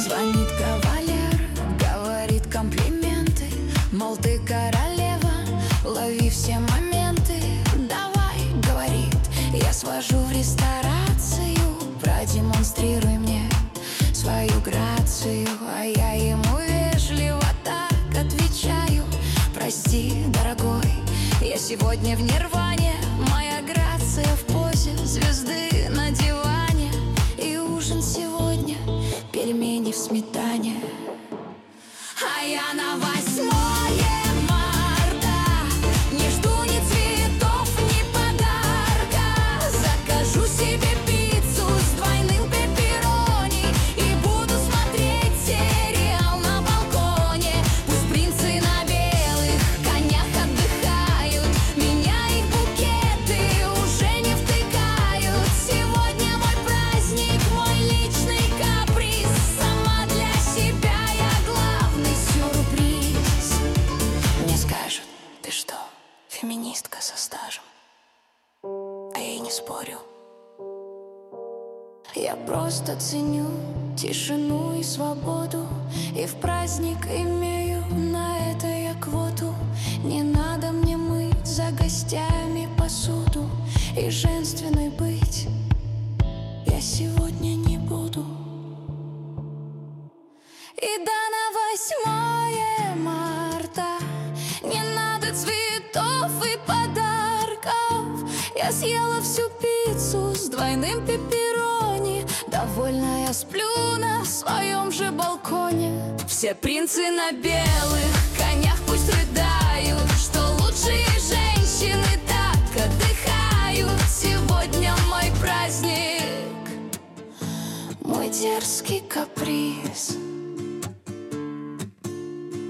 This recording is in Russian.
Звонит кавалер, говорит комплименты, мол, ты королева, лови все моменты. Давай, говорит, я свожу в ресторацию, продемонстрируй мне свою грацию. А я ему вежливо так отвечаю: прости, дорогой, я сегодня в нирване. Моя грация в позе звезды на диване. И ужин сегодня пельмени в сметане. А я на 8 марта не жду ни цветов, ни подарка. Закажу себе пиццу с двойным пепперони и буду смотреть сериал на балконе. Пусть принцы на белых конях отдыхают, меня их букеты уже не втыкают. Сегодня мой праздник, мой личный каприз. Сама для себя я главный сюрприз. Мне скажут: ты что, феминистка со стажем? А я и не спорю. Я просто ценю тишину и свободу, и в праздник имею на это я квоту. Не надо мне мыть за гостями посуду, и женственной быть я сегодня не буду. И да, на 8 марта не надо цветов и подарков. Я съела всю пиццу с двойным пепперони, довольная сплю на своем же балконе. Все принцы на белых конях пусть рыдают, что лучшие женщины так отдыхают. Сегодня мой праздник, мой дерзкий каприз.